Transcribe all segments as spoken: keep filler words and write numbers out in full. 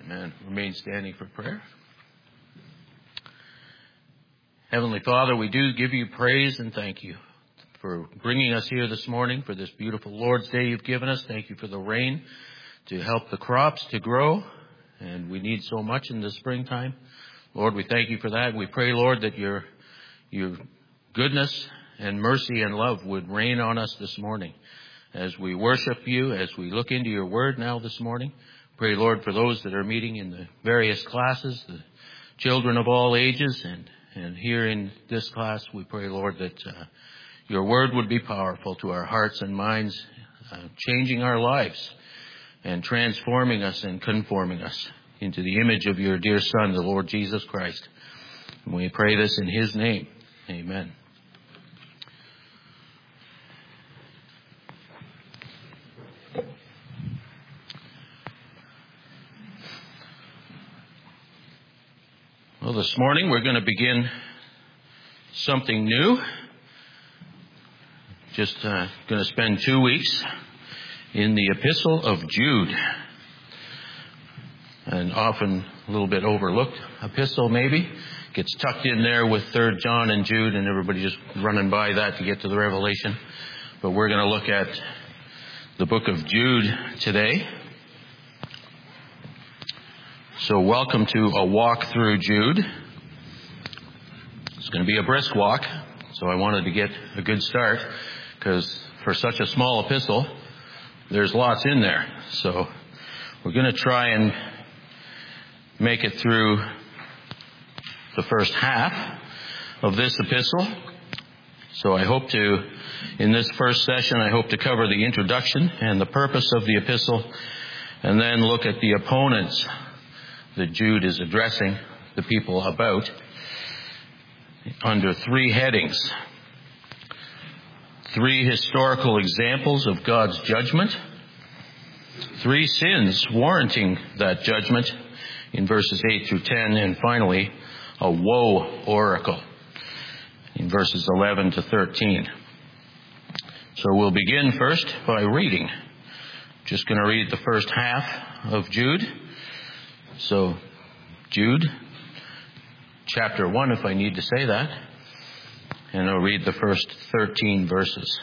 Amen. Remain standing for prayer. Heavenly Father, we do give you praise and thank you for bringing us here this morning for this beautiful Lord's Day you've given us. Thank you for the rain to help the crops to grow, and we need so much in the springtime. Lord, we thank you for that. We pray, Lord, that your your goodness and mercy and love would rain on us this morning as we worship you, as we look into your word now this morning. Pray, Lord, for those that are meeting in the various classes, the children of all ages, and, and here in this class, we pray, Lord, that uh, your word would be powerful to our hearts and minds, uh, changing our lives and transforming us and conforming us into the image of your dear Son, the Lord Jesus Christ. And we pray this in his name. Amen. Well, this morning we're going to begin something new. Just uh, going to spend two weeks in the Epistle of Jude. An often a little bit overlooked epistle maybe. Gets tucked in there with Third John and Jude, and everybody just running by that to get to the Revelation. But we're going to look at the book of Jude today. So welcome to a walk through Jude. It's going to be a brisk walk, so I wanted to get a good start, because for such a small epistle, there's lots in there. So we're going to try and make it through the first half of this epistle. So I hope to, in this first session, I hope to cover the introduction and the purpose of the epistle, and then look at the opponents that Jude is addressing the people about under three headings. Three historical examples of God's judgment. Three sins warranting that judgment in verses eight through ten. And finally, a woe oracle in verses eleven to thirteen. So we'll begin first by reading. Just going to read the first half of Jude. So, Jude, chapter one, if I need to say that, and I'll read the first thirteen verses.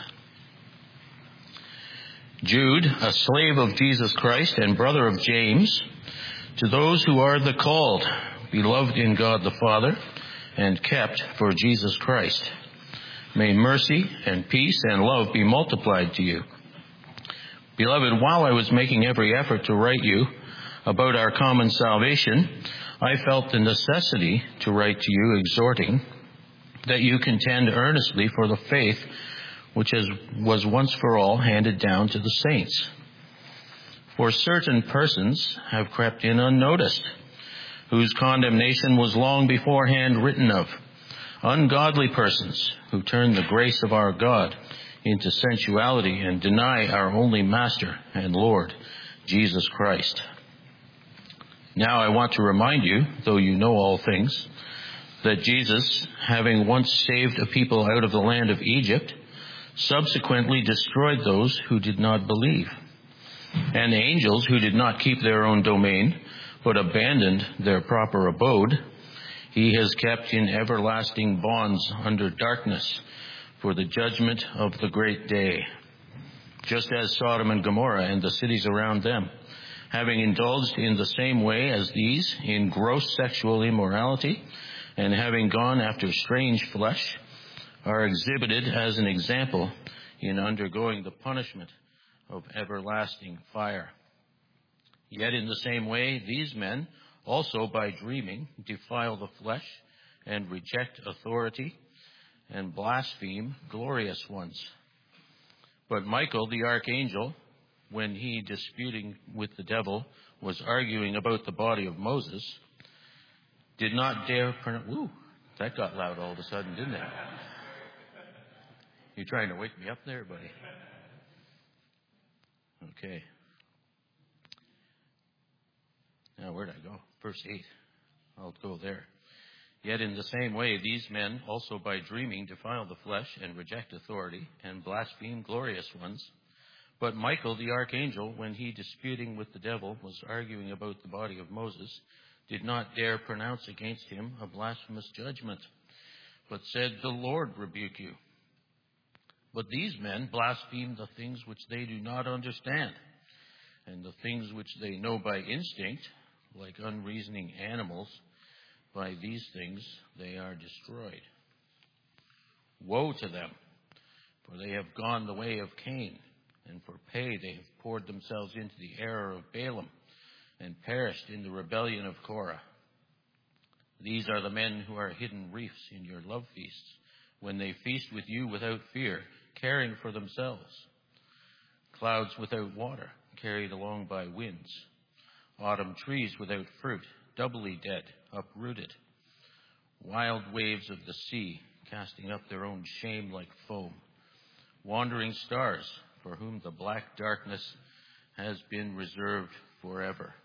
Jude, a slave of Jesus Christ and brother of James, to those who are the called, beloved in God the Father, and kept for Jesus Christ, may mercy and peace and love be multiplied to you. Beloved, while I was making every effort to write you about our common salvation, I felt the necessity to write to you, exhorting that you contend earnestly for the faith which has, was once for all handed down to the saints. For certain persons have crept in unnoticed, whose condemnation was long beforehand written of, ungodly persons who turn the grace of our God into sensuality and deny our only Master and Lord, Jesus Christ. Now I want to remind you, though you know all things, that Jesus, having once saved a people out of the land of Egypt, subsequently destroyed those who did not believe, and angels who did not keep their own domain, but abandoned their proper abode, he has kept in everlasting bonds under darkness for the judgment of the great day, just as Sodom and Gomorrah and the cities around them, having indulged in the same way as these in gross sexual immorality, and having gone after strange flesh, are exhibited as an example in undergoing the punishment of everlasting fire. Yet in the same way, these men also by dreaming defile the flesh and reject authority and blaspheme glorious ones. But Michael, the archangel, when he, disputing with the devil, was arguing about the body of Moses, did not dare pronounce... Woo, that got loud all of a sudden, didn't it? You trying to wake me up there, buddy? Okay. Now, where'd I go? Verse eight. I'll go there. Yet in the same way, these men also by dreaming defile the flesh and reject authority and blaspheme glorious ones. But Michael, the archangel, when he, disputing with the devil, was arguing about the body of Moses, did not dare pronounce against him a blasphemous judgment, but said, "The Lord rebuke you." But these men blaspheme the things which they do not understand, and the things which they know by instinct, like unreasoning animals, by these things they are destroyed. Woe to them, for they have gone the way of Cain, and for pay they have poured themselves into the error of Balaam, and perished in the rebellion of Korah. These are the men who are hidden reefs in your love feasts, when they feast with you without fear, caring for themselves. Clouds without water, carried along by winds. Autumn trees without fruit, doubly dead, uprooted. Wild waves of the sea, casting up their own shame like foam. Wandering stars, for whom the black darkness has been reserved forever.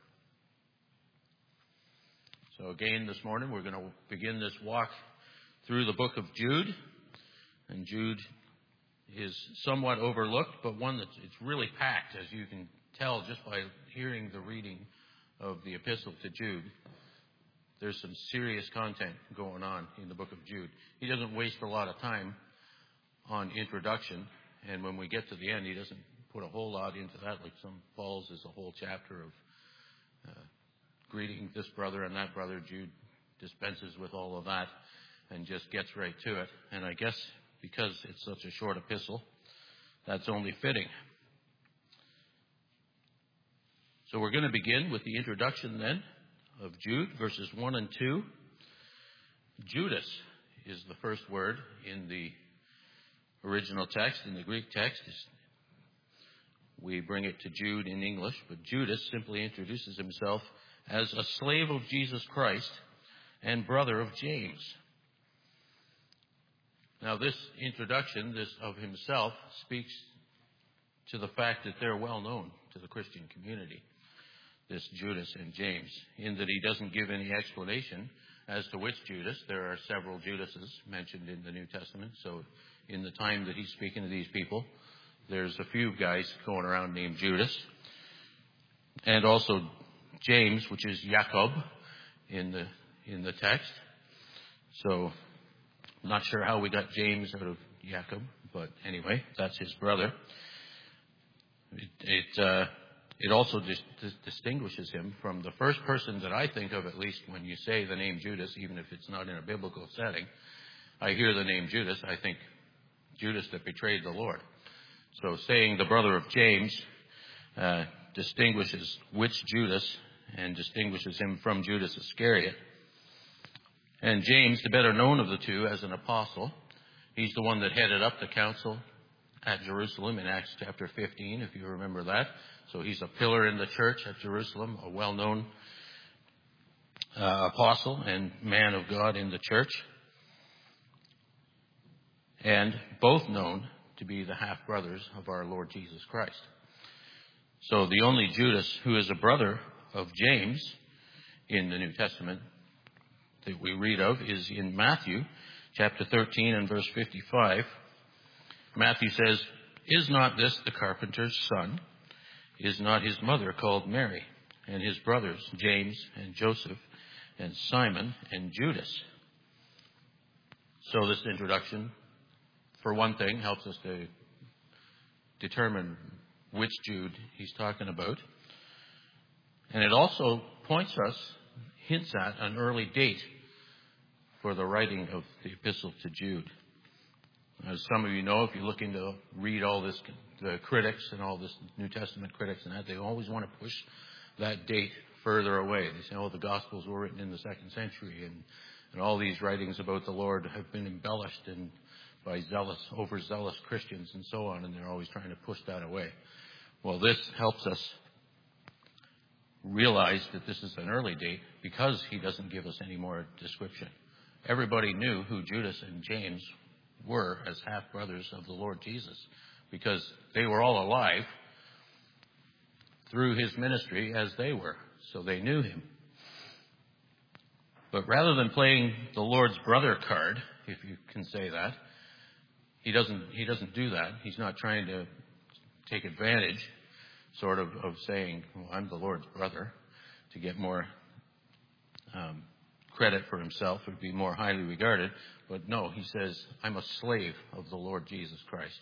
So again, this morning, we're going to begin this walk through the book of Jude. And Jude is somewhat overlooked, but one that's it's really packed, as you can tell just by hearing the reading of the epistle to Jude. There's some serious content going on in the book of Jude. He doesn't waste a lot of time on introduction, and when we get to the end, he doesn't put a whole lot into that, like some Paul's is a whole chapter of uh, greeting this brother and that brother. Jude dispenses with all of that and just gets right to it. And I guess because it's such a short epistle, that's only fitting. So we're going to begin with the introduction then of Jude, verses one and two. Judas is the first word in the original text, in the Greek text. We bring it to Jude in English, but Judas simply introduces himself as a slave of Jesus Christ and brother of James. Now, this introduction, this of himself, speaks to the fact that they're well known to the Christian community, this Judas and James, in that he doesn't give any explanation as to which Judas. There are several Judases mentioned in the New Testament, so in the time that he's speaking to these people, there's a few guys going around named Judas, and also James, which is Jacob in the in the text. So I'm not sure how we got James out of Jacob, but anyway, that's his brother. It it, uh, it also dis- dis- distinguishes him from the first person that I think of, at least when you say the name Judas, even if it's not in a biblical setting. I hear the name Judas, I think Judas that betrayed the Lord. So saying the brother of James uh, distinguishes which Judas and distinguishes him from Judas Iscariot. And James, the better known of the two as an apostle, he's the one that headed up the council at Jerusalem in Acts chapter fifteen, if you remember that. So he's a pillar in the church at Jerusalem, a well-known uh, apostle and man of God in the church, and both known to be the half-brothers of our Lord Jesus Christ. So the only Judas who is a brother of James in the New Testament that we read of is in Matthew chapter thirteen and verse fifty-five. Matthew says, "Is not this the carpenter's son? Is not his mother called Mary, and his brothers James and Joseph and Simon and Judas?" So this introduction, for one thing, helps us to determine which Jude he's talking about. And it also points us, hints at an early date for the writing of the epistle to Jude. As some of you know, if you're looking to read all this, the critics and all this New Testament critics and that, they always want to push that date further away. They say, oh, the Gospels were written in the second century, and, and all these writings about the Lord have been embellished and by zealous, overzealous Christians and so on, and they're always trying to push that away. Well, this helps us realize that this is an early date because he doesn't give us any more description. Everybody knew who Judas and James were as half-brothers of the Lord Jesus because they were all alive through his ministry as they were, so they knew him. But rather than playing the Lord's brother card, if you can say that, he doesn't he doesn't do that. He's not trying to take advantage, sort of, of saying, well, I'm the Lord's brother, to get more um, credit for himself, or be more highly regarded. But no, he says, I'm a slave of the Lord Jesus Christ.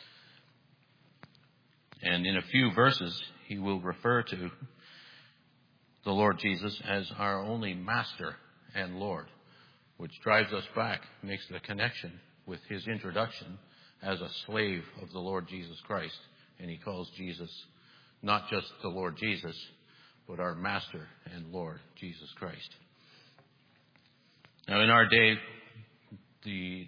And in a few verses, he will refer to the Lord Jesus as our only master and Lord, which drives us back, makes the connection with his introduction as a slave of the Lord Jesus Christ. And he calls Jesus not just the Lord Jesus, but our master and Lord Jesus Christ. Now, in our day, the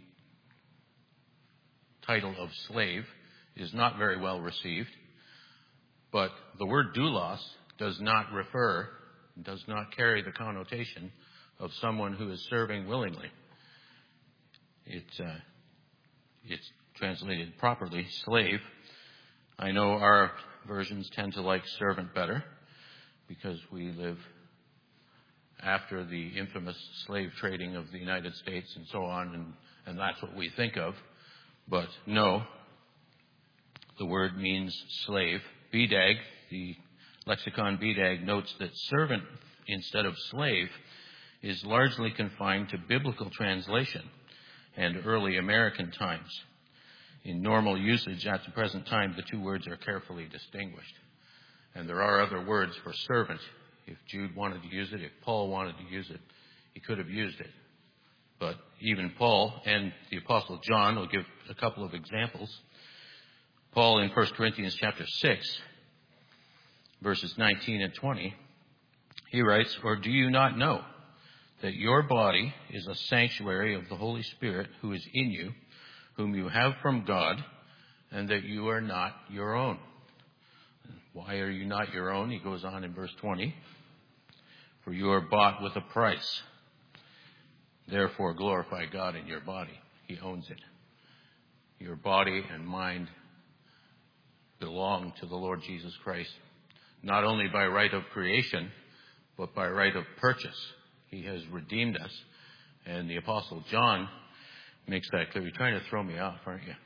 title of slave is not very well received, but the word doulos does not refer, does not carry the connotation of someone who is serving willingly. It, uh, it's translated properly, slave. I know our versions tend to like servant better because we live after the infamous slave trading of the United States and so on, and, and that's what we think of. But no, the word means slave. B D A G, the lexicon B D A G, notes that servant instead of slave is largely confined to biblical translation and early American times. In normal usage at the present time, the two words are carefully distinguished. And there are other words for servant. If Jude wanted to use it, if Paul wanted to use it, he could have used it. But even Paul and the Apostle John will give a couple of examples. Paul in First Corinthians chapter six, verses nineteen and twenty, he writes, "Or do you not know that your body is a sanctuary of the Holy Spirit who is in you, whom you have from God, and that you are not your own?" Why are you not your own? He goes on in verse twenty. "For you are bought with a price. Therefore glorify God in your body." He owns it. Your body and mind belong to the Lord Jesus Christ, not only by right of creation, but by right of purchase. He has redeemed us. And the Apostle John makes that clear. You're trying to throw me off, aren't you?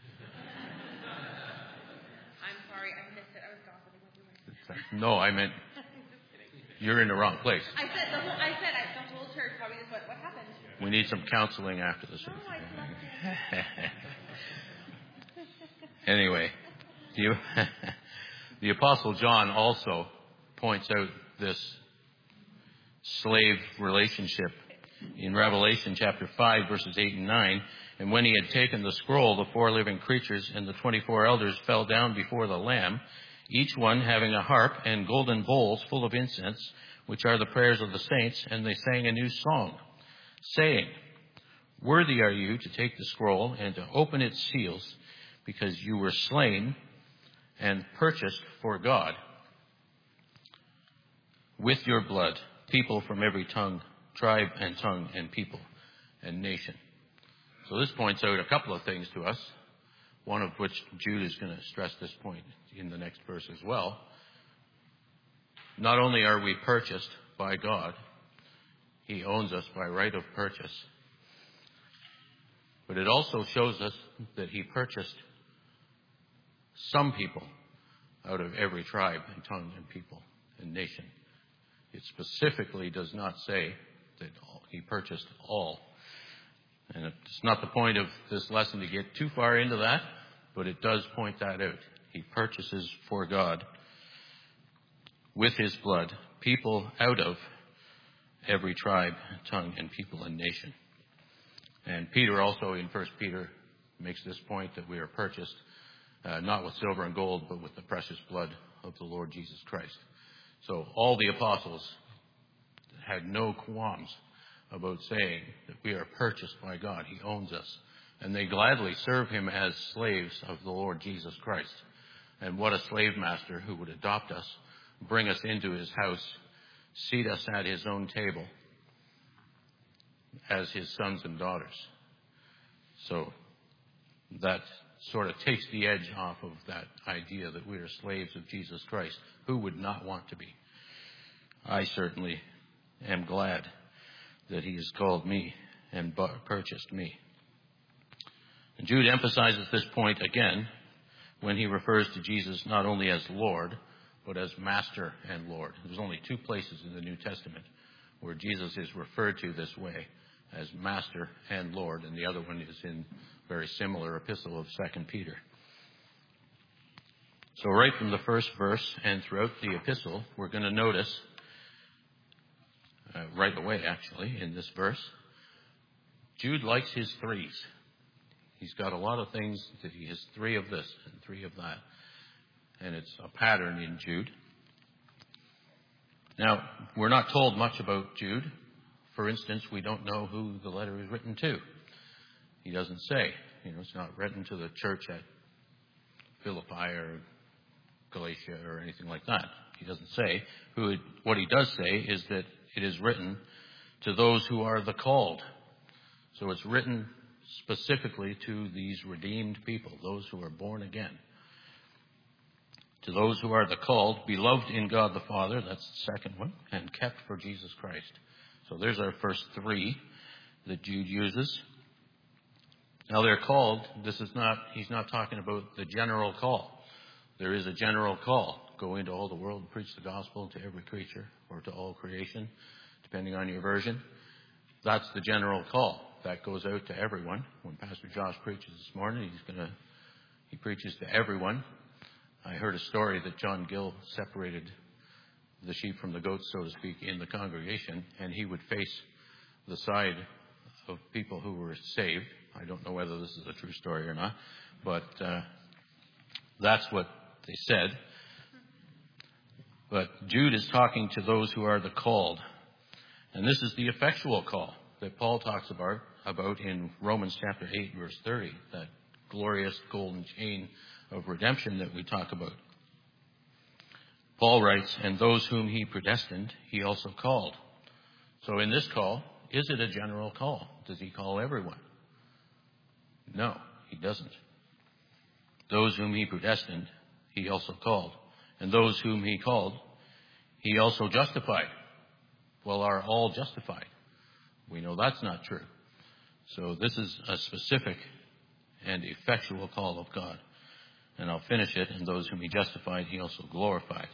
I'm sorry, I missed it. I was gossiping with you. No, I meant you're in the wrong place. I said the whole, I said I, the whole church probably just went, what happened? We need some counseling after the service. No, I slept in. Anyway, the, the Apostle John also points out this slave relationship in Revelation chapter five, verses eight and nine. "And when he had taken the scroll, the four living creatures and the twenty-four elders fell down before the Lamb, each one having a harp and golden bowls full of incense, which are the prayers of the saints, and they sang a new song, saying, 'Worthy are you to take the scroll and to open its seals, because you were slain and purchased for God with your blood people from every tongue, tribe and tongue and people and nation.'" So this points out a couple of things to us, one of which Jude is going to stress this point in the next verse as well. Not only are we purchased by God, he owns us by right of purchase, but it also shows us that he purchased some people out of every tribe and tongue and people and nation. It specifically does not say that he purchased all. And it's not the point of this lesson to get too far into that, but it does point that out. He purchases for God with his blood people out of every tribe, tongue, and people and nation. And Peter also in First Peter makes this point that we are purchased uh, not with silver and gold, but with the precious blood of the Lord Jesus Christ. So all the apostles had no qualms about saying that we are purchased by God. He owns us. And they gladly serve him as slaves of the Lord Jesus Christ. And what a slave master who would adopt us, bring us into his house, seat us at his own table as his sons and daughters. So that sort of takes the edge off of that idea that we are slaves of Jesus Christ. Who would not want to be? I certainly am glad that he has called me and purchased me. And Jude emphasizes this point again when he refers to Jesus not only as Lord, but as Master and Lord. There's only two places in the New Testament where Jesus is referred to this way, as Master and Lord, and the other one is in very similar epistle of Second Peter. So right from the first verse and throughout the epistle, we're going to notice, uh, right away actually, in this verse, Jude likes his threes. He's got a lot of things that he has three of this and three of that. And it's a pattern in Jude. Now, we're not told much about Jude. For instance, we don't know who the letter is written to. He doesn't say. You know, it's not written to the church at Philippi or Galatia or anything like that. He doesn't say. Who it, what he does say is that it is written to those who are the called. So it's written specifically to these redeemed people, those who are born again. To those who are the called, beloved in God the Father, that's the second one, and kept for Jesus Christ. So there's our first three that Jude uses. Now they're called, this is not, he's not talking about the general call. There is a general call. Go into all the world and preach the gospel to every creature, or to all creation, depending on your version. That's the general call. That goes out to everyone. When Pastor Josh preaches this morning, he's gonna, he preaches to everyone. I heard a story that John Gill separated the sheep from the goats, so to speak, in the congregation, and he would face the side of people who were saved. I don't know whether this is a true story or not, but uh, that's what they said. But Jude is talking to those who are the called. And this is the effectual call that Paul talks about, about in Romans chapter eight, verse thirty, that glorious golden chain of redemption that we talk about. Paul writes, and those whom he predestined, he also called. So in this call, is it a general call? Does he call everyone? No, he doesn't. Those whom he predestined, he also called. And those whom he called, he also justified. Well, are all justified? We know that's not true. So this is a specific and effectual call of God. And I'll finish it. And those whom he justified, he also glorified.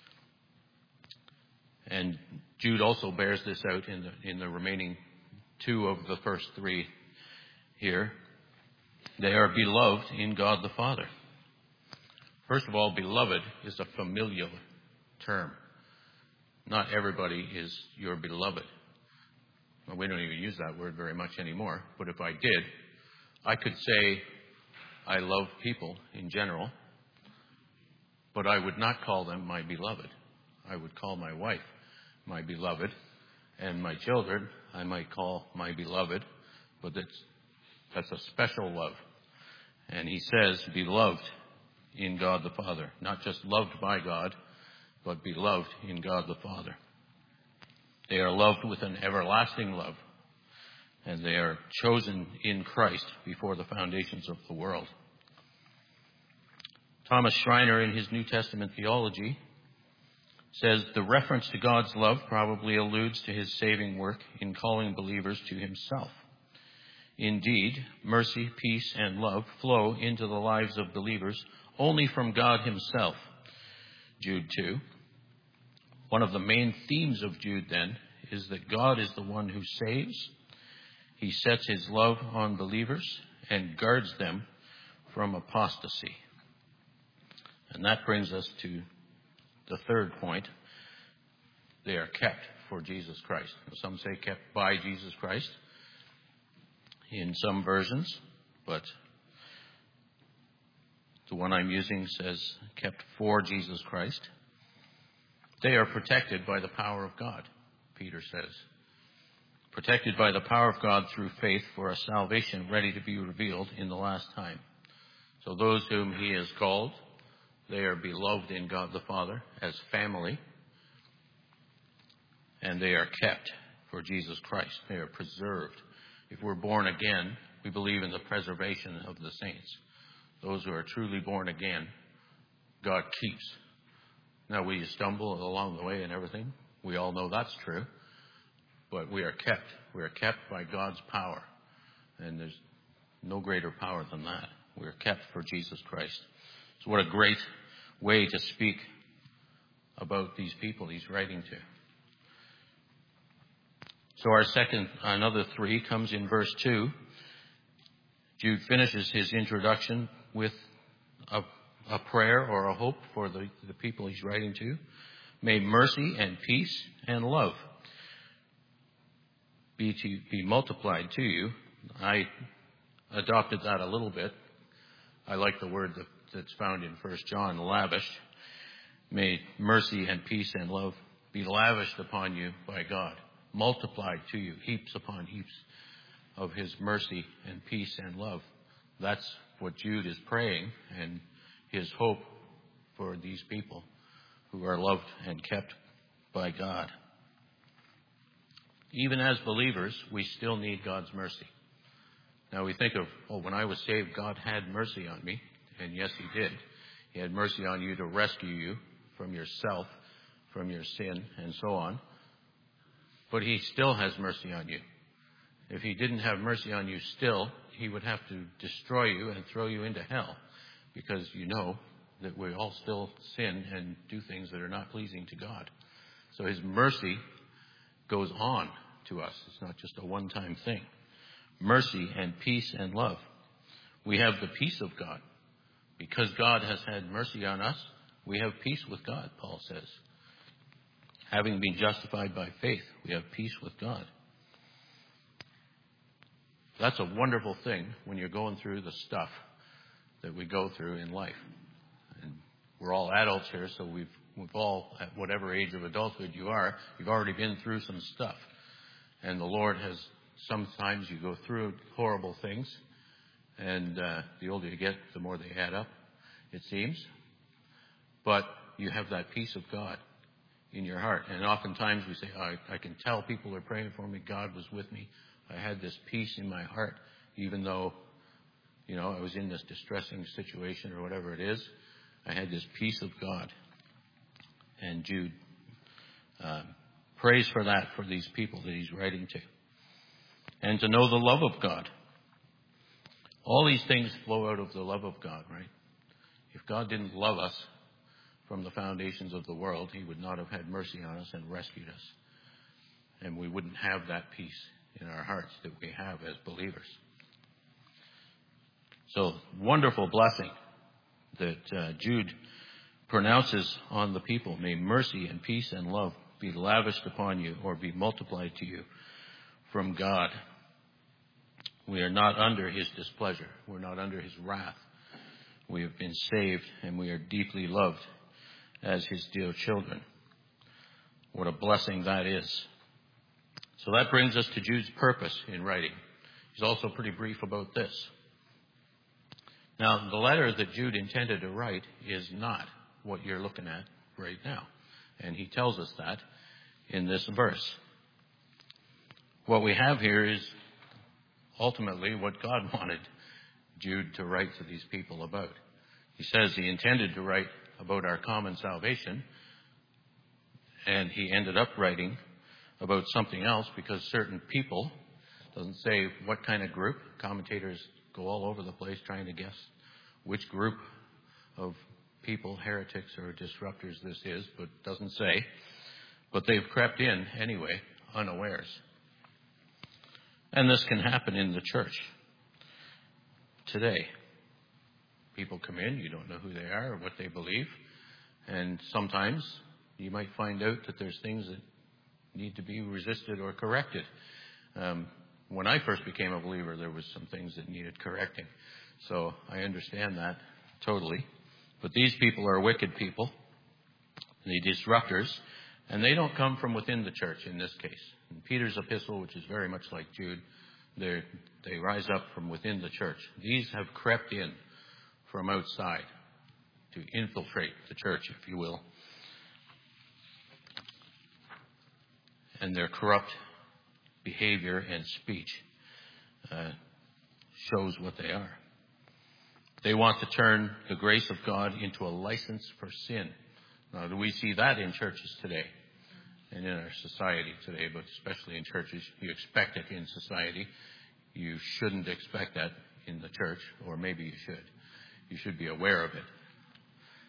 And Jude also bears this out in the, in the remaining two of the first three here. They are beloved in God the Father. First of all, beloved is a familial term. Not everybody is your beloved. Well, we don't even use that word very much anymore. But if I did, I could say I love people in general, but I would not call them my beloved. I would call my wife my beloved, and my children I might call my beloved, but that's, that's a special love. And he says, beloved in God the Father. Not just loved by God, but beloved in God the Father. They are loved with an everlasting love, and they are chosen in Christ before the foundations of the world. Thomas Schreiner, in his New Testament theology, says the reference to God's love probably alludes to his saving work in calling believers to himself. Indeed, mercy, peace, and love flow into the lives of believers only from God himself. Jude two. One of the main themes of Jude, then, is that God is the one who saves. He sets his love on believers and guards them from apostasy. And that brings us to the third point. They are kept for Jesus Christ. Some say kept by Jesus Christ in some versions, but the one I'm using says kept for Jesus Christ. They are protected by the power of God, Peter says. Protected by the power of God through faith for a salvation ready to be revealed in the last time. So those whom he has called, they are beloved in God the Father as family, and they are kept for Jesus Christ. They are preserved. If we're born again, we believe in the preservation of the saints. Those who are truly born again, God keeps. Now, we stumble along the way and everything. We all know that's true. But we are kept. We are kept by God's power. And there's no greater power than that. We are kept for Jesus Christ. So what a great way to speak about these people he's writing to. So our second, another three, comes in verse two. Jude finishes his introduction with a, a prayer or a hope for the, the people he's writing to. May mercy and peace and love be to be multiplied to you. I adopted that a little bit. I like the word that, that's found in First John, lavished. May mercy and peace and love be lavished upon you by God, multiplied to you, heaps upon heaps of his mercy and peace and love. That's what Jude is praying, and his hope for these people who are loved and kept by God. Even as believers, we still need God's mercy. Now we think of, oh, when I was saved, God had mercy on me. And yes, he did. He had mercy on you to rescue you from yourself, from your sin, and so on. But he still has mercy on you. If he didn't have mercy on you still, he would have to destroy you and throw you into hell, because you know that we all still sin and do things that are not pleasing to God. So his mercy goes on to us. It's not just a one-time thing. Mercy and peace and love. We have the peace of God. Because God has had mercy on us, we have peace with God, Paul says. Having been justified by faith, we have peace with God. That's a wonderful thing when you're going through the stuff that we go through in life. And we're all adults here, so we've, we've all, at whatever age of adulthood you are, you've already been through some stuff. And the Lord has, sometimes you go through horrible things, and uh, the older you get, the more they add up, it seems. But you have that peace of God in your heart. And oftentimes we say, oh, I, I can tell people are praying for me. God was with me. I had this peace in my heart, even though, you know, I was in this distressing situation or whatever it is. I had this peace of God. And Jude uh, prays for that for these people that he's writing to. And to know the love of God. All these things flow out of the love of God, right? If God didn't love us from the foundations of the world, he would not have had mercy on us and rescued us. And we wouldn't have that peace in our hearts that we have as believers. So, wonderful blessing that uh, Jude pronounces on the people. May mercy and peace and love be lavished upon you, or be multiplied to you from God. We are not under his displeasure. We're not under his wrath. We have been saved, and we are deeply loved as his dear children. What a blessing that is. So that brings us to Jude's purpose in writing. He's also pretty brief about this. Now, the letter that Jude intended to write is not what you're looking at right now. And he tells us that in this verse. What we have here is ultimately what God wanted Jude to write to these people about. He says he intended to write about our common salvation, and he ended up writing about something else because certain people, doesn't say what kind of group, commentators go all over the place trying to guess which group of people, heretics or disruptors this is, but doesn't say. But they've crept in anyway, unawares. And this can happen in the church today. People come in, you don't know who they are or what they believe, and sometimes you might find out that there's things that need to be resisted or corrected. Um, when I first became a believer, there was some things that needed correcting. So I understand that totally. But these people are wicked people, the disruptors, and they don't come from within the church in this case. In Peter's epistle, which is very much like Jude, they rise up from within the church. These have crept in from outside to infiltrate the church, if you will. And their corrupt behavior and speech uh, shows what they are. They want to turn the grace of God into a license for sin. Now, do we see that in churches today and in our society today, but especially in churches? You expect it in society. You shouldn't expect that in the church, or maybe you should. You should be aware of it.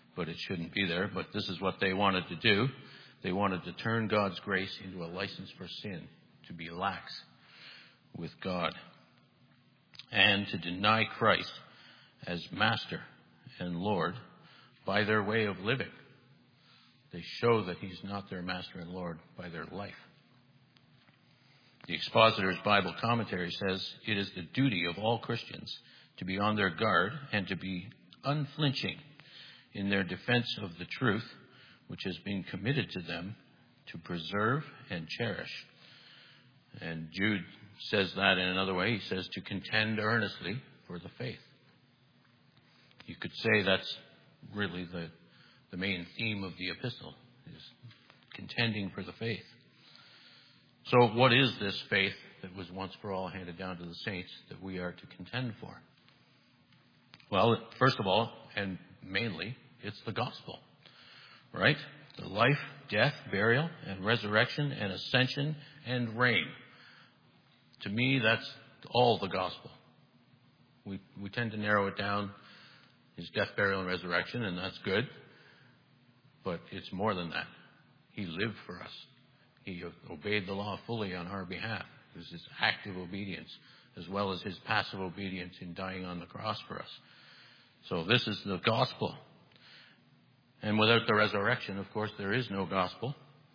but it shouldn't be there. But this is what they wanted to do. They wanted to turn God's grace into a license for sin, to be lax with God, and to deny Christ as Master and Lord by their way of living. They show that he's not their Master and Lord by their life. The Expositor's Bible Commentary says, it is the duty of all Christians to be on their guard and to be unflinching in their defense of the truth which has been committed to them to preserve and cherish. And Jude says that in another way. He says to contend earnestly for the faith. You could say that's really the, the main theme of the epistle, is contending for the faith. So what is this faith that was once for all handed down to the saints that we are to contend for? Well, first of all, and mainly, it's the gospel, right? The life, death, burial, and resurrection, and ascension, and reign. To me, that's all the gospel. We we tend to narrow it down, his death, burial, and resurrection, and that's good. But it's more than that. He lived for us. He obeyed the law fully on our behalf. It was his active obedience, as well as his passive obedience in dying on the cross for us. So this is the gospel. And without the resurrection, of course, there is no gospel.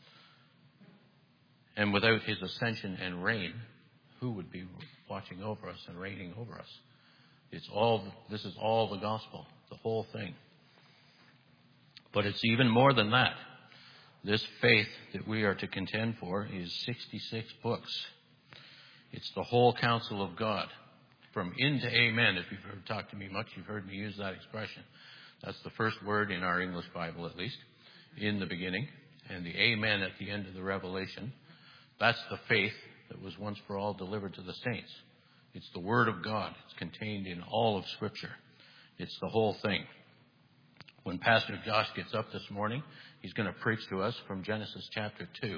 And without his ascension and reign, who would be watching over us and reigning over us? It's all, this is all the gospel, the whole thing. But it's even more than that. This faith that we are to contend for is sixty-six books. It's the whole counsel of God. From in to amen, if you've heard talk to me much, you've heard me use that expression. That's the first word in our English Bible, at least, in the beginning. And the amen at the end of the Revelation. That's the faith that was once for all delivered to the saints. It's the Word of God. It's contained in all of Scripture. It's the whole thing. When Pastor Josh gets up this morning, he's going to preach to us from Genesis chapter two.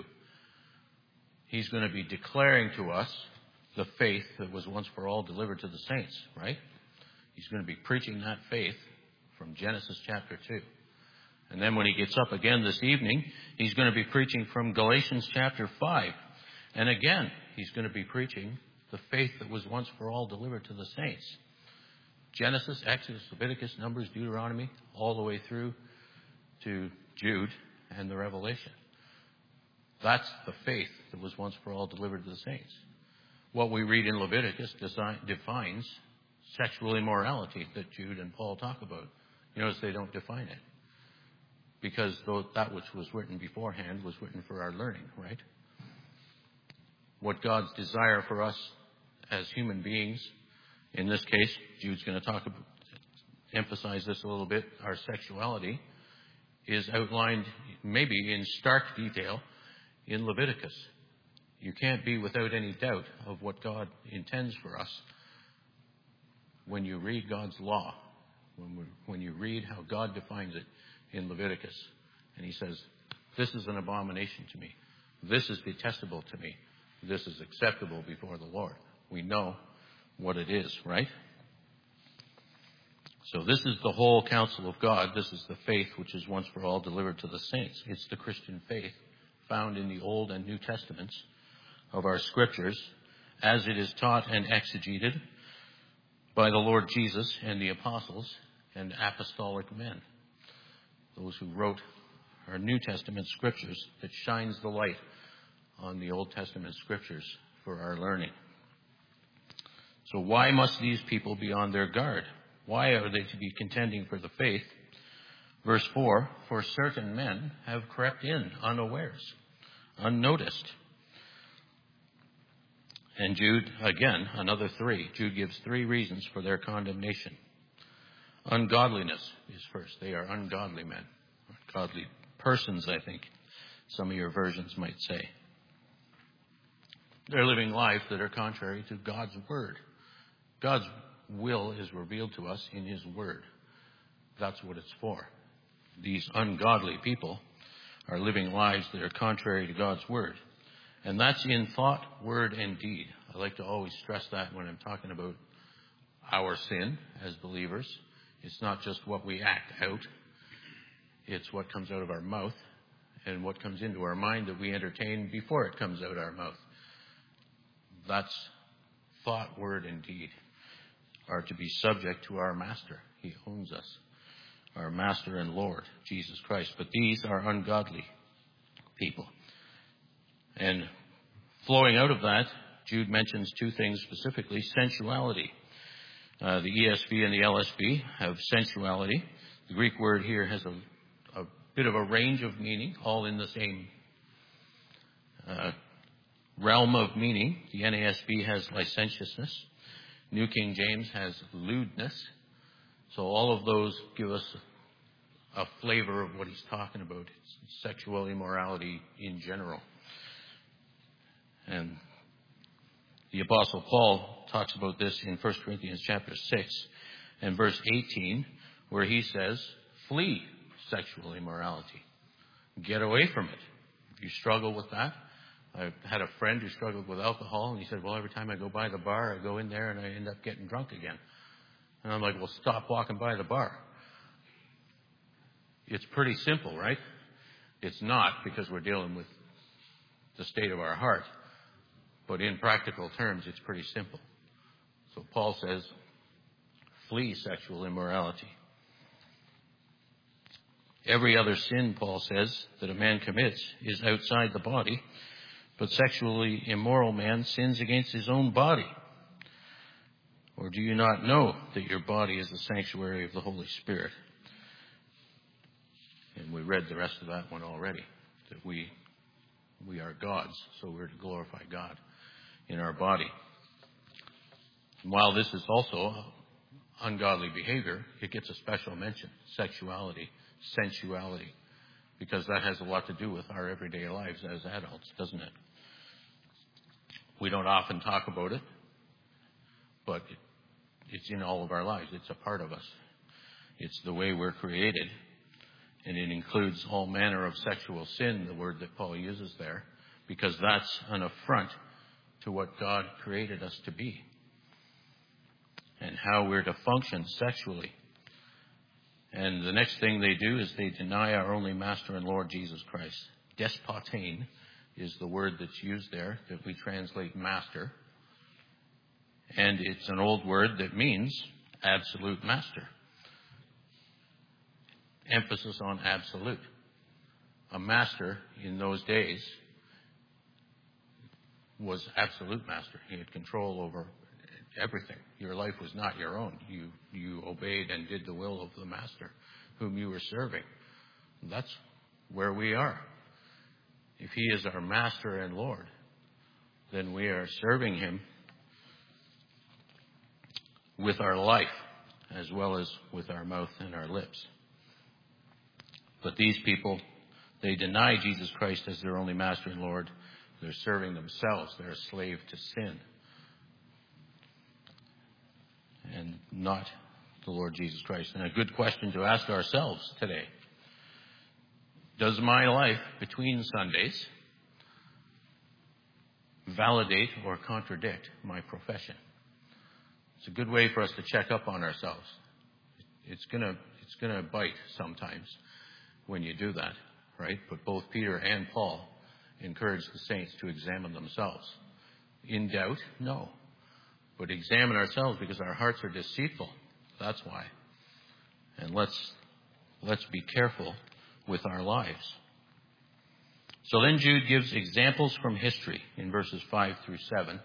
He's going to be declaring to us the faith that was once for all delivered to the saints, right? He's going to be preaching that faith from Genesis chapter two. And then when he gets up again this evening, he's going to be preaching from Galatians chapter five. And again, he's going to be preaching the faith that was once for all delivered to the saints. Genesis, Exodus, Leviticus, Numbers, Deuteronomy, all the way through to Jude and the Revelation. That's the faith that was once for all delivered to the saints. What we read in Leviticus design, defines sexual immorality that Jude and Paul talk about. You notice they don't define it. Because though that which was written beforehand was written for our learning, right? What God's desire for us as human beings, in this case, Jude's going to talk about, emphasize this a little bit, our sexuality, is outlined maybe in stark detail in Leviticus. You can't be without any doubt of what God intends for us when you read God's law, when, we, when you read how God defines it in Leviticus. And he says, this is an abomination to me. This is detestable to me. This is acceptable before the Lord. We know what it is, right? So this is the whole counsel of God. This is the faith which is once for all delivered to the saints. It's the Christian faith found in the Old and New Testaments of our Scriptures as it is taught and exegeted by the Lord Jesus and the apostles and apostolic men, those who wrote our New Testament Scriptures, that shines the light on the Old Testament Scriptures for our learning. So why must these people be on their guard? Why are they to be contending for the faith? Verse four, for certain men have crept in unawares, unnoticed. And Jude, again, another three. Jude gives three reasons for their condemnation. Ungodliness is first. They are ungodly men. Godly persons, I think some of your versions might say. They're living lives that are contrary to God's word. God's will is revealed to us in his word. That's what it's for. These ungodly people are living lives that are contrary to God's word. And that's in thought, word, and deed. I like to always stress that when I'm talking about our sin as believers. It's not just what we act out. It's what comes out of our mouth and what comes into our mind that we entertain before it comes out our mouth. That's thought, word, and deed are to be subject to our master. He owns us, our master and Lord, Jesus Christ. But these are ungodly people. And flowing out of that, Jude mentions two things specifically: sensuality. Uh, the E S V and the L S B have sensuality. The Greek word here has a, a bit of a range of meaning, all in the same uh, realm of meaning. The N A S B has licentiousness. New King James has lewdness. So all of those give us a flavor of what he's talking about. It's sexual immorality in general. And the Apostle Paul talks about this in First Corinthians chapter six and verse eighteen, where he says, flee sexual immorality. Get away from it. If you struggle with that, I had a friend who struggled with alcohol, and he said, well, every time I go by the bar, I go in there and I end up getting drunk again. And I'm like, well, stop walking by the bar. It's pretty simple, right? It's not, because we're dealing with the state of our heart. But in practical terms, it's pretty simple. So Paul says, flee sexual immorality. Every other sin, Paul says, that a man commits is outside the body, but sexually immoral man sins against his own body. Or do you not know that your body is the sanctuary of the Holy Spirit? And we read the rest of that one already, that we we are God's, so we're to glorify God in our body. And while this is also ungodly behavior, it gets a special mention: sexuality, sensuality, because that has a lot to do with our everyday lives as adults, doesn't it? We don't often talk about it, but it's in all of our lives. It's a part of us. It's the way we're created, and it includes all manner of sexual sin, the word that Paul uses there, because that's an affront to what God created us to be and how we're to function sexually. And the next thing they do is they deny our only Master and Lord Jesus Christ. Despotein is the word that's used there, that we translate master. And it's an old word that means absolute master. Emphasis on absolute. A master in those days was absolute master. He had control over everything. Your life was not your own. You you obeyed and did the will of the master whom you were serving. That's where we are. If he is our master and Lord, then we are serving him with our life as well as with our mouth and our lips. But these people, they deny Jesus Christ as their only master and Lord. They're serving themselves. They're a slave to sin and not the Lord Jesus Christ. And a good question to ask ourselves today: does my life between Sundays validate or contradict my profession? It's a good way for us to check up on ourselves. It's gonna it's gonna bite sometimes when you do that, right? But both Peter and Paul encourage the saints to examine themselves. In doubt? No. But examine ourselves, because our hearts are deceitful. That's why. And let's let's be careful with our lives. So then Jude gives examples from history in verses five through seven.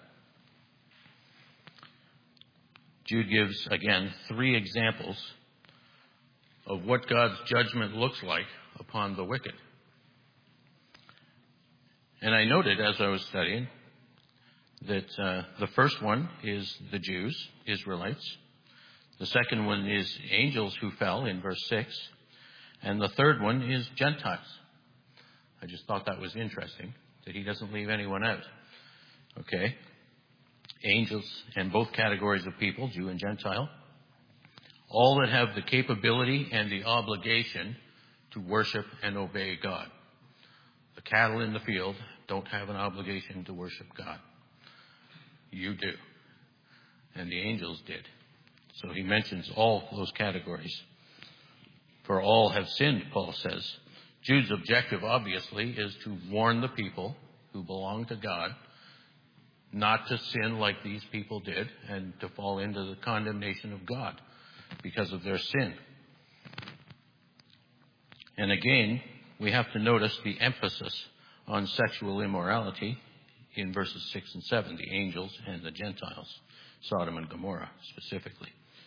Jude gives, again, three examples of what God's judgment looks like upon the wicked. And I noted as I was studying that uh, the first one is the Jews, Israelites. The second one is angels who fell in verse six. And the third one is Gentiles. I just thought that was interesting, that he doesn't leave anyone out. Okay? Angels and both categories of people, Jew and Gentile, all that have the capability and the obligation to worship and obey God. The cattle in the field don't have an obligation to worship God. You do. And the angels did. So he mentions all those categories. For all have sinned, Paul says. Jude's objective, obviously, is to warn the people who belong to God not to sin like these people did and to fall into the condemnation of God because of their sin. And again, we have to notice the emphasis on sexual immorality in verses six and seven, the angels and the Gentiles, Sodom and Gomorrah specifically.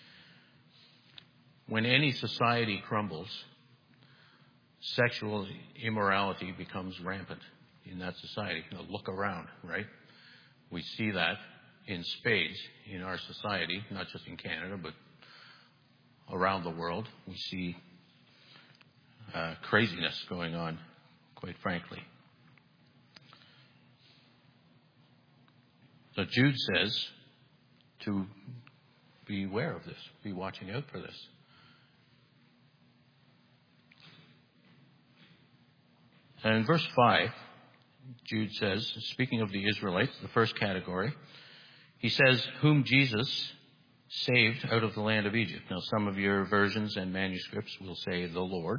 When any society crumbles, sexual immorality becomes rampant in that society. You know, look around, right? We see that in spades in our society, not just in Canada, but around the world. We see uh, craziness going on, quite frankly. So Jude says to be aware of this, be watching out for this. And in verse five, Jude says, speaking of the Israelites, the first category, he says, whom Jesus saved out of the land of Egypt. Now, some of your versions and manuscripts will say the Lord,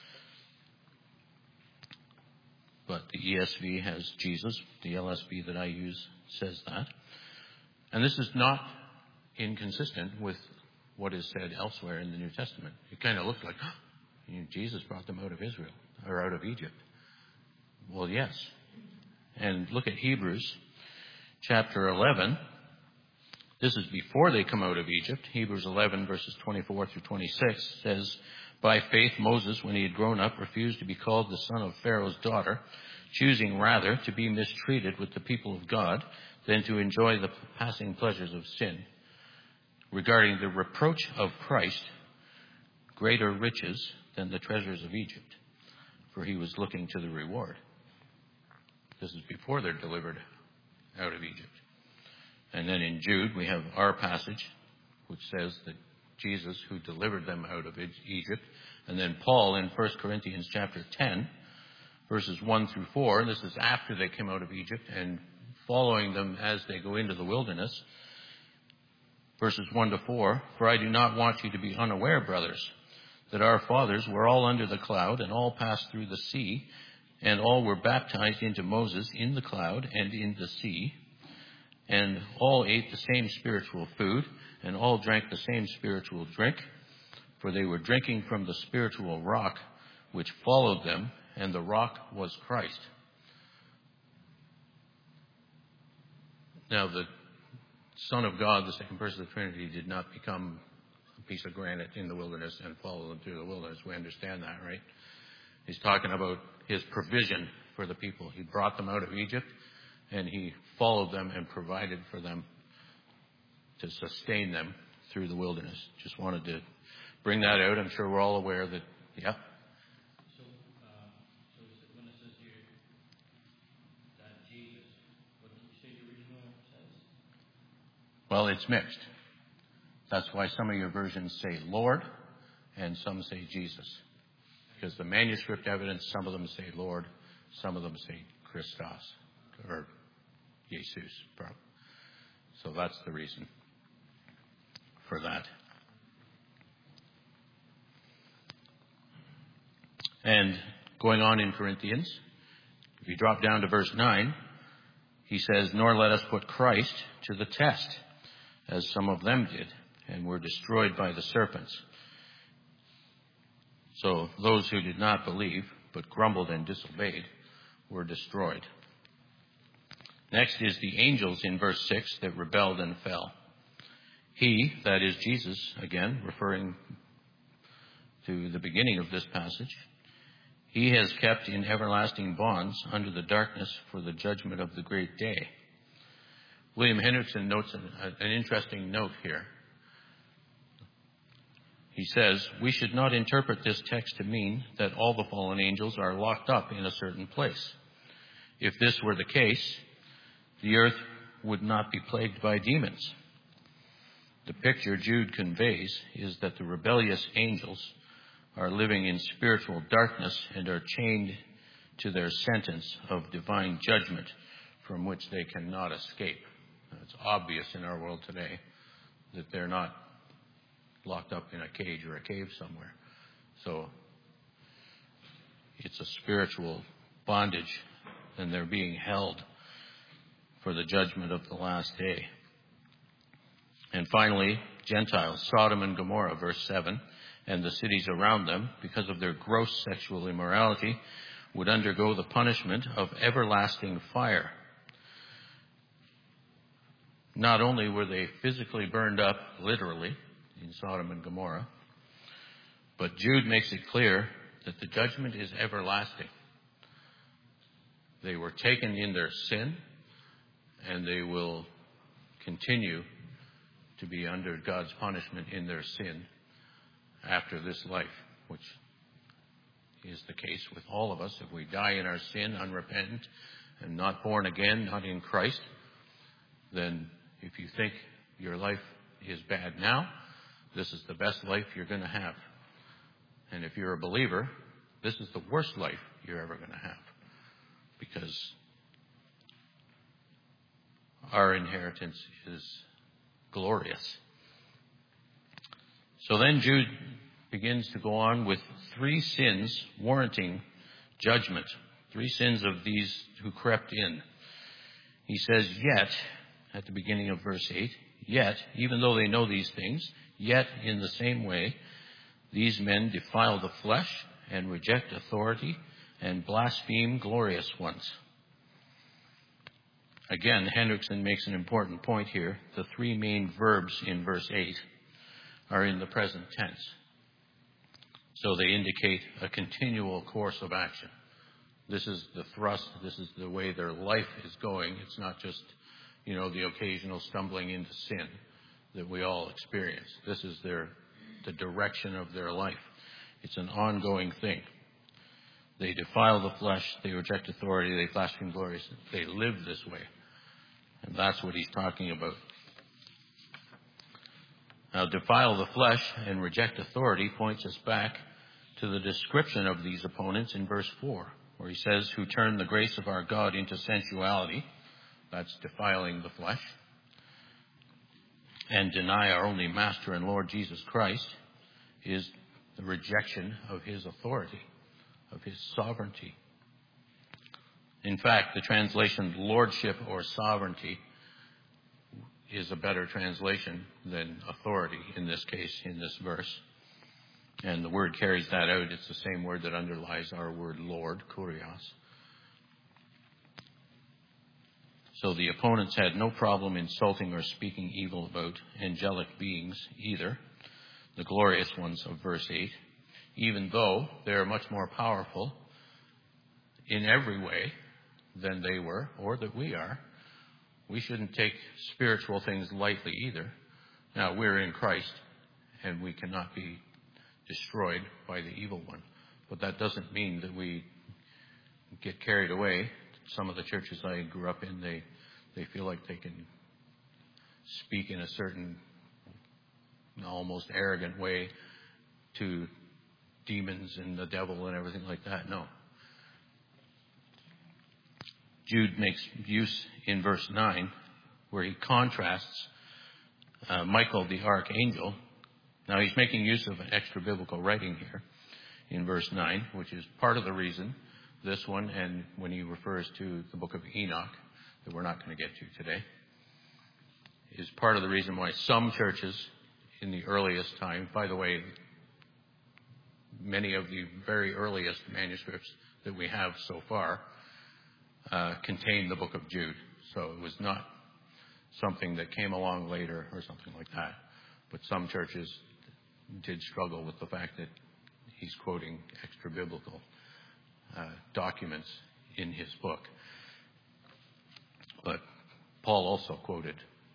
but the E S V has Jesus. The L S V that I use says that. And this is not inconsistent with what is said elsewhere in the New Testament. It kind of looks like, oh, you know, Jesus brought them out of Israel, or out of Egypt. Well, yes. And look at Hebrews chapter eleven. This is before they come out of Egypt. Hebrews eleven, verses twenty-four through twenty-six says, by faith Moses, when he had grown up, refused to be called the son of Pharaoh's daughter, choosing rather to be mistreated with the people of God than to enjoy the passing pleasures of sin. Regarding the reproach of Christ, greater riches than the treasures of Egypt, for he was looking to the reward. This is before they're delivered out of Egypt. And then in Jude, we have our passage, which says that Jesus, who delivered them out of Egypt. And then Paul in First Corinthians chapter ten, verses one through four. This is after they came out of Egypt and following them as they go into the wilderness. Verses one to four, for I do not want you to be unaware, brothers, that our fathers were all under the cloud and all passed through the sea, and all were baptized into Moses in the cloud and in the sea, and all ate the same spiritual food, and all drank the same spiritual drink, for they were drinking from the spiritual rock which followed them, and the rock was Christ. Now, the Son of God, the second person of the Trinity, did not become a piece of granite in the wilderness and follow them through the wilderness. We understand that, right? He's talking about his provision for the people. He brought them out of Egypt, and he followed them and provided for them to sustain them through the wilderness. Just wanted to bring that out. I'm sure we're all aware that, yeah. So, uh, so when it says here that Jesus, what did you say the original says? Well, it's mixed. That's why some of your versions say Lord and some say Jesus. Because the manuscript evidence, some of them say Lord, some of them say Christos or Jesus. So that's the reason for that. And going on in Corinthians, if you drop down to verse nine, he says, nor let us put Christ to the test, as some of them did, and were destroyed by the serpents. So those who did not believe, but grumbled and disobeyed, were destroyed. Next is the angels in verse six that rebelled and fell. He, that is Jesus, again, referring to the beginning of this passage, he has kept in everlasting bonds under the darkness for the judgment of the great day. William Hendrickson notes an, an interesting note here. He says, we should not interpret this text to mean that all the fallen angels are locked up in a certain place. If this were the case, the earth would not be plagued by demons. The picture Jude conveys is that the rebellious angels are living in spiritual darkness and are chained to their sentence of divine judgment from which they cannot escape. Now, it's obvious in our world today that they're not locked up in a cage or a cave somewhere. So it's a spiritual bondage, and they're being held for the judgment of the last day. And finally, Gentiles, Sodom and Gomorrah, verse seven, and the cities around them, because of their gross sexual immorality, would undergo the punishment of everlasting fire. Not only were they physically burned up, literally, in Sodom and Gomorrah, but Jude makes it clear that the judgment is everlasting. They were taken in their sin, and they will continue to be under God's punishment in their sin after this life, which is the case with all of us. If we die in our sin, unrepentant, and not born again, not in Christ, then if you think your life is bad now, this is the best life you're going to have. And if you're a believer, this is the worst life you're ever going to have, because our inheritance is glorious. So then Jude begins to go on with three sins warranting judgment. Three sins of these who crept in. He says, yet, at the beginning of verse eight, yet, even though they know these things, yet in the same way, these men defile the flesh and reject authority and blaspheme glorious ones. Again, Hendrickson makes an important point here. The three main verbs in verse eight are in the present tense. So they indicate a continual course of action. This is the thrust. This is the way their life is going. It's not just, you know, the occasional stumbling into sin that we all experience. This is their the direction of their life. It's an ongoing thing. They defile the flesh. They reject authority. They blaspheme glories. They live this way. And that's what he's talking about. Now, defile the flesh and reject authority points us back to the description of these opponents in verse four, where he says, who turn the grace of our God into sensuality, that's defiling the flesh, and deny our only Master and Lord Jesus Christ, is the rejection of his authority, of his sovereignty. In fact, the translation lordship or sovereignty is a better translation than authority in this case, in this verse. And the word carries that out. It's the same word that underlies our word Lord, kurios. So the opponents had no problem insulting or speaking evil about angelic beings either, the glorious ones of verse eight, even though they are much more powerful in every way than they were or that we are. We shouldn't take spiritual things lightly either. Now, we're in Christ, and we cannot be destroyed by the evil one. But that doesn't mean that we get carried away. Some of the churches I grew up in, they, they feel like they can speak in a certain almost arrogant way to demons and the devil and everything like that. No. Jude makes use in verse nine where he contrasts uh, Michael the archangel. Now he's making use of an extra biblical writing here in verse nine, which is part of the reason this one, and when he refers to the book of Enoch that we're not going to get to today, is part of the reason why some churches in the earliest time, by the way, many of the very earliest manuscripts that we have so far uh, contain the book of Jude. So it was not something that came along later or something like that. But some churches did struggle with the fact that he's quoting extra biblical uh, documents in his book. But Paul also quoted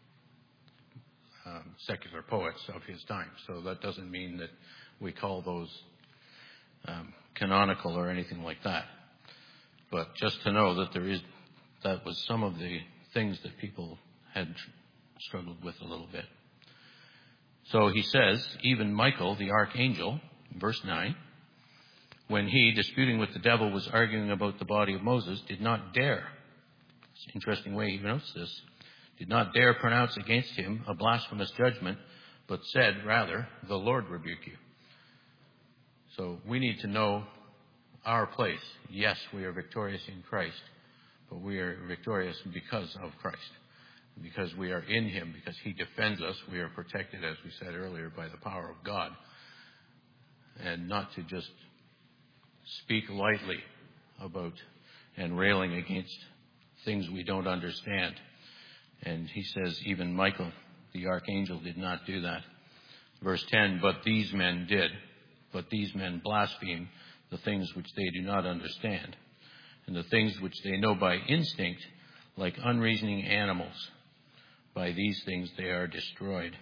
um, secular poets of his time. So that doesn't mean that we call those um, canonical or anything like that. But just to know that there is, that was some of the things that people had struggled with a little bit. So he says, even Michael, the archangel, verse nine, when he, disputing with the devil, was arguing about the body of Moses, did not dare, it's an interesting way he notes this, did not dare pronounce against him a blasphemous judgment, but said, rather, the Lord rebuke you. So we need to know our place. Yes, we are victorious in Christ, but we are victorious because of Christ. Because we are in him, because he defends us, we are protected, as we said earlier, by the power of God. And not to just speak lightly about and railing against things we don't understand. And he says even Michael, the archangel, did not do that. Verse ten, but these men did. But these men blaspheme the things which they do not understand, and the things which they know by instinct, like unreasoning animals. By these things they are destroyed.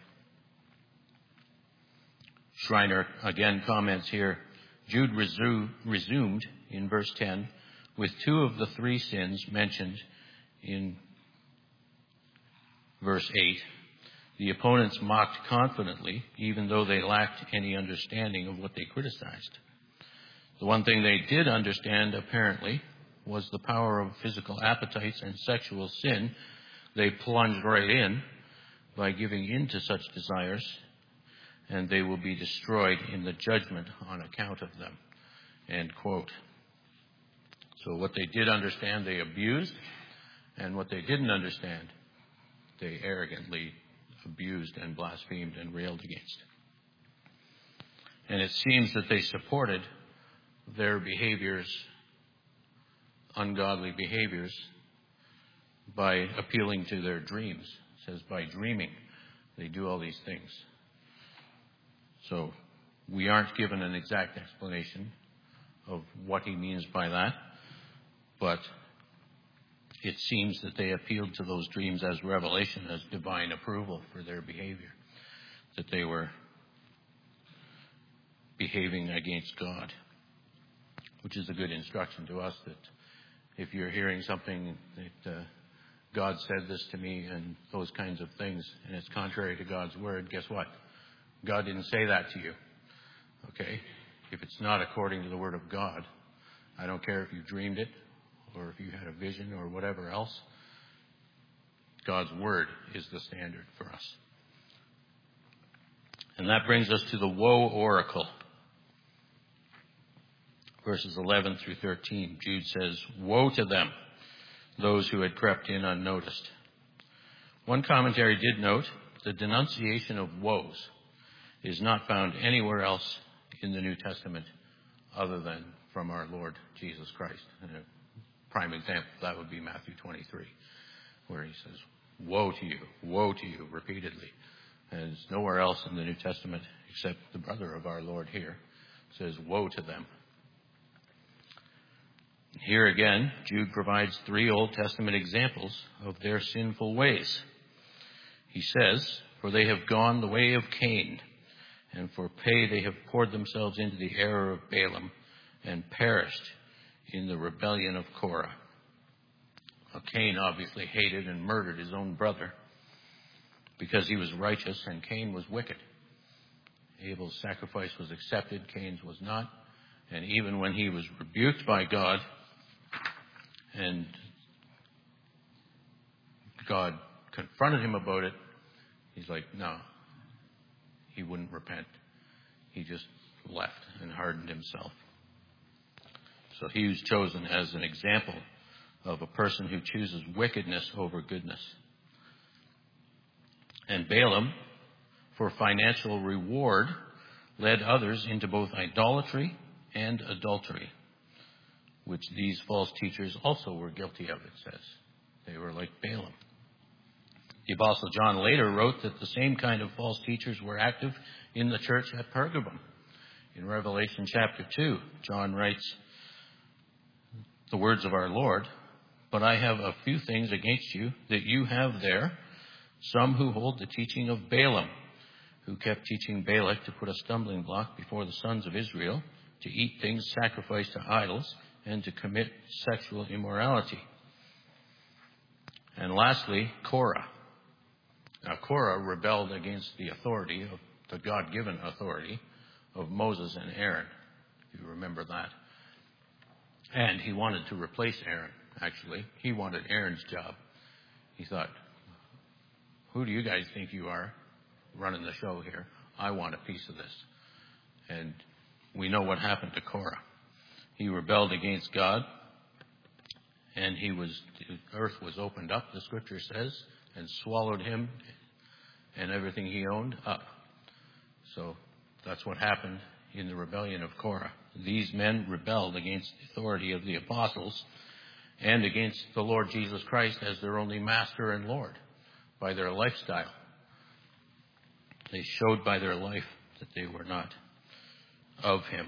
Schreiner again comments here, Jude resu- resumed in verse ten with two of the three sins mentioned in verse eight. The opponents mocked confidently, even though they lacked any understanding of what they criticized. The one thing they did understand, apparently, was the power of physical appetites and sexual sin. They plunged right in by giving in to such desires, and they will be destroyed in the judgment on account of them. End quote. So what they did understand, they abused, and what they didn't understand, they arrogantly abused and blasphemed and railed against. And it seems that they supported their behaviors, ungodly behaviors, by appealing to their dreams. It says by dreaming, they do all these things. So we aren't given an exact explanation of what he means by that, but it seems that they appealed to those dreams as revelation, as divine approval for their behavior, that they were behaving against God, which is a good instruction to us, that if you're hearing something that uh, God said this to me and those kinds of things, and it's contrary to God's word, guess what? God didn't say that to you. Okay? If it's not according to the word of God, I don't care if you dreamed it or if you had a vision or whatever else, God's word is the standard for us. And that brings us to the woe oracle. Verses eleven through thirteen, Jude says, woe to them, those who had crept in unnoticed. One commentary did note the denunciation of woes is not found anywhere else in the New Testament other than from our Lord Jesus Christ. And a prime example of that would be Matthew twenty-three, where he says, woe to you, woe to you, repeatedly. And it's nowhere else in the New Testament except the brother of our Lord here says, woe to them. Here again, Jude provides three Old Testament examples of their sinful ways. He says, for they have gone the way of Cain, and for pay they have poured themselves into the error of Balaam, and perished in the rebellion of Korah. Now, Cain obviously hated and murdered his own brother because he was righteous and Cain was wicked. Abel's sacrifice was accepted, Cain's was not. And even when he was rebuked by God, and God confronted him about it, he's like, no, he wouldn't repent. He just left and hardened himself. So he was chosen as an example of a person who chooses wickedness over goodness. And Balaam, for financial reward, led others into both idolatry and adultery, which these false teachers also were guilty of, it says. They were like Balaam. The Apostle John later wrote that the same kind of false teachers were active in the church at Pergamum. In Revelation chapter two, John writes the words of our Lord, but I have a few things against you that you have there, some who hold the teaching of Balaam, who kept teaching Balak to put a stumbling block before the sons of Israel, to eat things sacrificed to idols, and to commit sexual immorality. And lastly, Korah. Now, Korah rebelled against the authority, of the God-given authority of Moses and Aaron, if you remember that. And he wanted to replace Aaron, actually. He wanted Aaron's job. He thought, who do you guys think you are running the show here? I want a piece of this. And we know what happened to Korah. He rebelled against God, and he was the earth was opened up, the scripture says, and swallowed him and everything he owned up. So that's what happened in the rebellion of Korah. These men rebelled against the authority of the apostles and against the Lord Jesus Christ as their only master and Lord by their lifestyle. They showed by their life that they were not of him.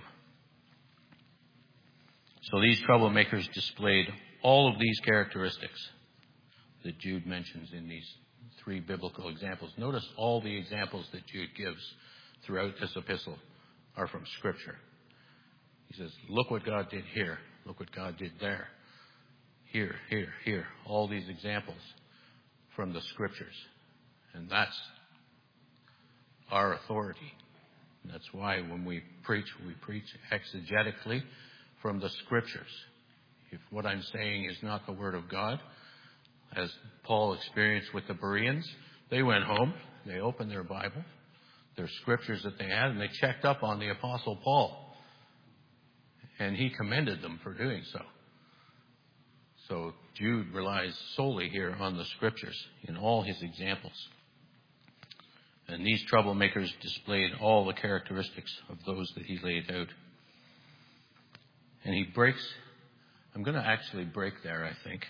So these troublemakers displayed all of these characteristics that Jude mentions in these three biblical examples. Notice all the examples that Jude gives throughout this epistle are from Scripture. He says, look what God did here. Look what God did there. Here, here, here. All these examples from the Scriptures. And that's our authority. And that's why when we preach, we preach exegetically from the Scriptures. If what I'm saying is not the Word of God, as Paul experienced with the Bereans, they went home, they opened their Bible, their scriptures that they had, and they checked up on the Apostle Paul. And he commended them for doing so. So Jude relies solely here on the Scriptures in all his examples. And these troublemakers displayed all the characteristics of those that he laid out. And he breaks, I'm going to actually break there, I think,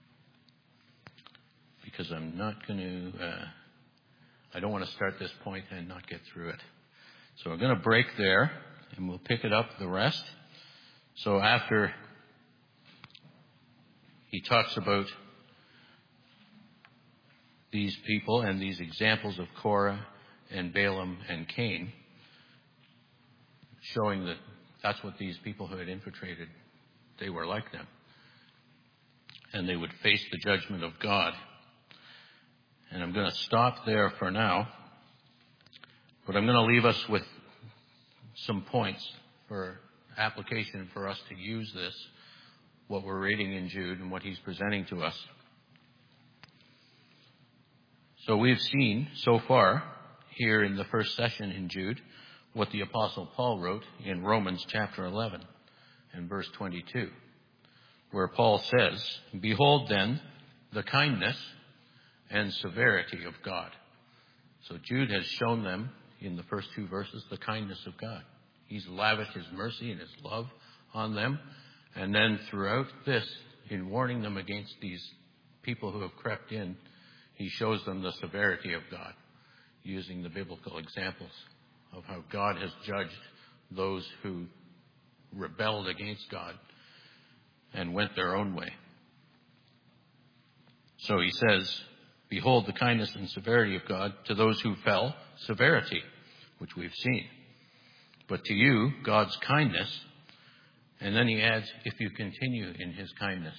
because I'm not going to, uh, I don't want to start this point and not get through it. So I'm going to break there, and we'll pick it up the rest. So after he talks about these people and these examples of Korah and Balaam and Cain, showing that that's what these people who had infiltrated, they were like them. And they would face the judgment of God. And I'm going to stop there for now. But I'm going to leave us with some points for application for us to use this, what we're reading in Jude and what he's presenting to us. So we've seen so far here in the first session in Jude what the Apostle Paul wrote in Romans chapter eleven and verse twenty-two, where Paul says, behold then the kindness and severity of God. So Jude has shown them in the first two verses the kindness of God. He's lavished his mercy and his love on them. And then throughout this, in warning them against these people who have crept in, he shows them the severity of God, using the biblical examples of how God has judged those who rebelled against God and went their own way. So he says, behold the kindness and severity of God. To those who fell, severity, which we've seen. But to you, God's kindness. And then he adds, if you continue in his kindness.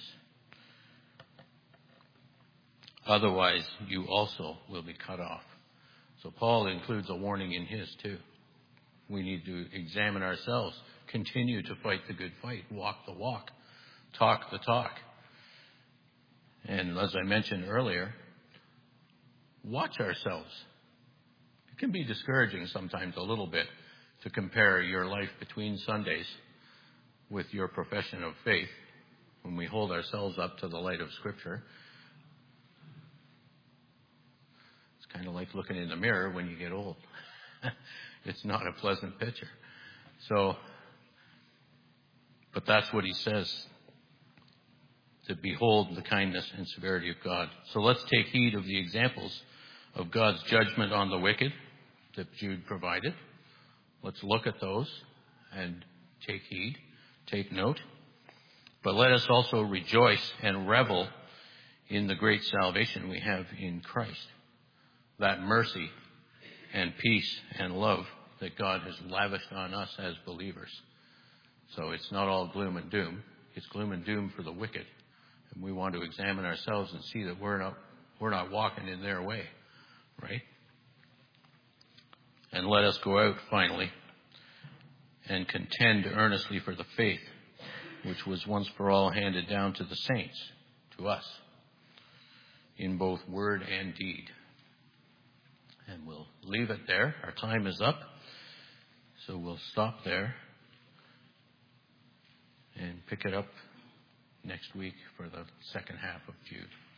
Otherwise, you also will be cut off. So Paul includes a warning in his too. We need to examine ourselves, continue to fight the good fight, walk the walk, talk the talk. And as I mentioned earlier, watch ourselves. It can be discouraging sometimes a little bit to compare your life between Sundays with your profession of faith when we hold ourselves up to the light of Scripture. It's kind of like looking in the mirror when you get old. It's not a pleasant picture. So, but that's what he says, to behold the kindness and severity of God. So let's take heed of the examples of God's judgment on the wicked that Jude provided. Let's look at those and take heed, take note. But let us also rejoice and revel in the great salvation we have in Christ. That mercy and peace and love that God has lavished on us as believers. So it's not all gloom and doom. It's gloom and doom for the wicked. And we want to examine ourselves and see that we're not, we're not walking in their way, right? And let us go out finally and contend earnestly for the faith which was once for all handed down to the saints, to us, in both word and deed. And we'll leave it there. Our time is up, so we'll stop there and pick it up next week for the second half of Jude.